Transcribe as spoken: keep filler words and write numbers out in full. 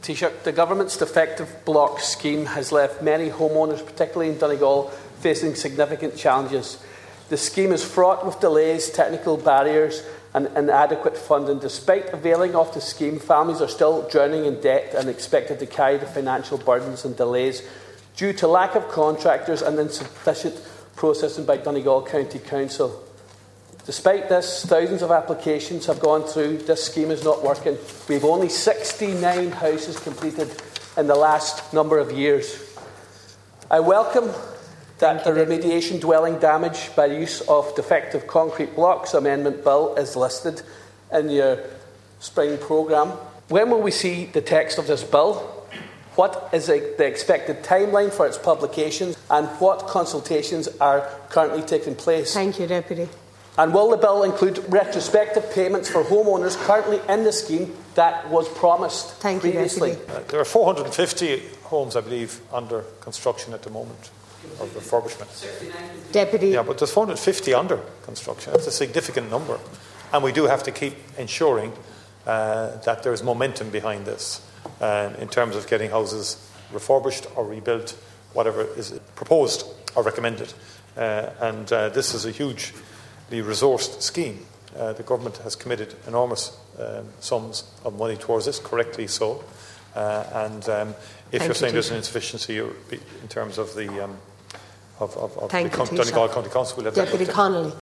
Taoiseach, the government's defective block scheme has left many homeowners, particularly in Donegal, facing significant challenges. The scheme is fraught with delays, technical barriers and inadequate funding. Despite availing of the scheme, families are still drowning in debt and expected to carry the financial burdens and delays due to lack of contractors and insufficient processing by Donegal County Council. Despite this, thousands of applications have gone through. This scheme is not working. We have only sixty-nine houses completed in the last number of years. I welcome that the remediation dwelling damage by use of defective concrete blocks amendment bill is listed in your spring programme. When will we see the text of this bill? What is the expected timeline for its publication, and what consultations are currently taking place? Thank you, Deputy. And will the bill include retrospective payments for homeowners currently in the scheme that was promised Thank previously? You, Deputy. Uh, there are four hundred fifty homes, I believe, under construction at the moment, or refurbishment. Deputy. Yeah, but there's four hundred fifty under construction. That's a significant number. And we do have to keep ensuring uh, that there is momentum behind this uh, in terms of getting houses refurbished or rebuilt, whatever is proposed or recommended. Uh, and uh, this is a huge the resourced scheme. Uh, the government has committed enormous um, sums of money towards this, correctly so. Uh, and um, if Thank you're saying you, there's an insufficiency in terms of the um, of, of, of Thank the you, Donegal County Council, we'll have Deputy that. Connolly.